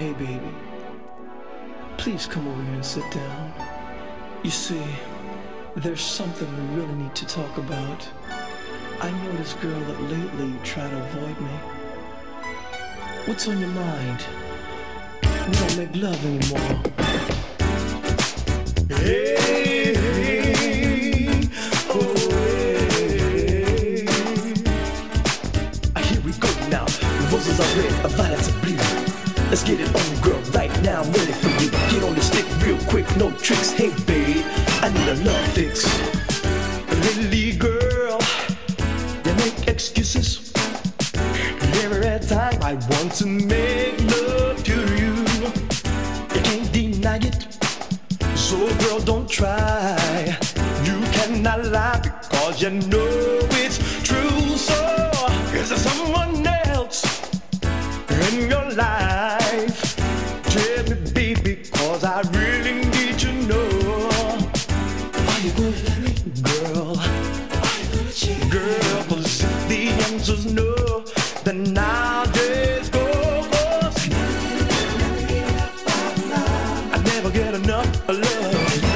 Hey baby, please come over here and sit down. You see, there's something we really need to talk about. I know this girl that lately you try to avoid me. What's on your mind? We don't make love anymore. Hey, hey, oh, hey. Here we go now. Roses are red, violets are blue. Let's get it on, girl, right now. I'm ready for you. Get on the stick real quick, no tricks. Hey, babe, I need a love fix. Lily girl, you make excuses. Every time I want to make love to you, you can't deny it. So, girl, don't try. You cannot lie because you know it's true. So, is there someone else in your life? Tell me, baby, cause I really need to know. Are you gonna let me? Girl, are you gonna change? Girl, cause if the answer's no, then I'll just go. Cause I never get enough of love.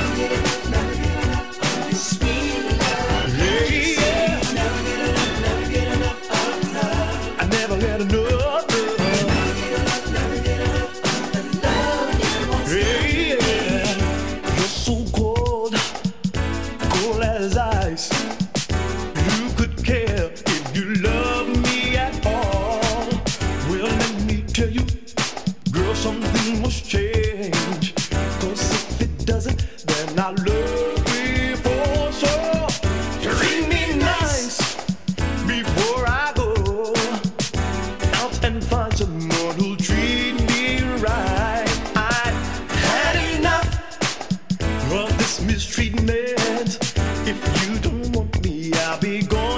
Something must change, cause if it doesn't, then I'll love before. So treat me nice before I go out and find someone who'll treat me right. I've had enough of this mistreatment. If you don't want me, I'll be gone.